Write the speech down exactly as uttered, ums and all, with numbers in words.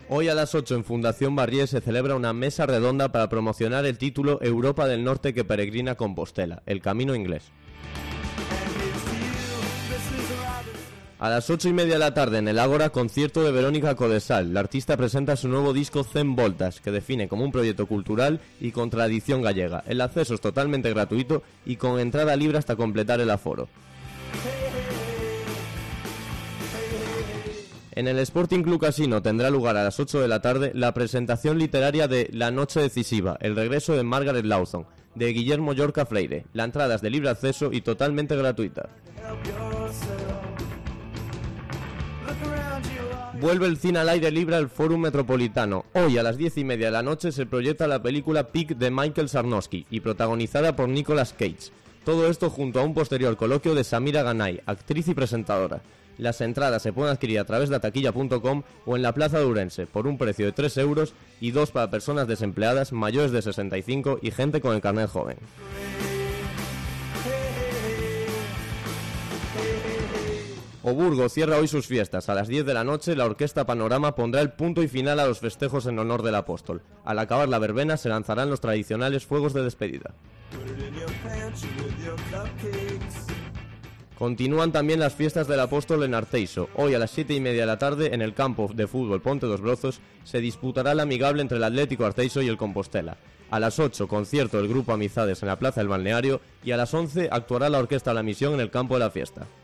Hoy a las ocho en Fundación Barrié se celebra una mesa redonda para promocionar el título Europa del Norte que peregrina Compostela, el camino inglés. A las ocho y media de la tarde en el Ágora, concierto de Verónica Codesal. La artista presenta su nuevo disco Zen Voltas, que define como un proyecto cultural y con tradición gallega. El acceso es totalmente gratuito y con entrada libre hasta completar el aforo. En el Sporting Club Casino tendrá lugar a las ocho de la tarde la presentación literaria de La Noche Decisiva, el regreso de Margaret Lawson, de Guillermo Llorca Freire. La entrada es de libre acceso y totalmente gratuita. Vuelve el cine al aire libre al Fórum Metropolitano. Hoy a las diez y media de la noche se proyecta la película Pig de Michael Sarnowski y protagonizada por Nicolas Cage. Todo esto junto a un posterior coloquio de Samira Ganay, actriz y presentadora. Las entradas se pueden adquirir a través de ataquilla punto com o en la Plaza de Ourense por un precio de tres euros y dos para personas desempleadas, mayores de sesenta y cinco y gente con el carnet joven. Oburgo cierra hoy sus fiestas. A las diez de la noche la Orquesta Panorama pondrá el punto y final a los festejos en honor del apóstol. Al acabar la verbena se lanzarán los tradicionales fuegos de despedida. Continúan también las fiestas del apóstol en Arteixo. Hoy a las siete y media de la tarde en el campo de fútbol Ponte dos Brozos se disputará el amigable entre el Atlético Arteixo y el Compostela. A las ocho concierto del grupo Amizades en la Plaza del Balneario y a las once actuará la Orquesta La Misión en el campo de la fiesta.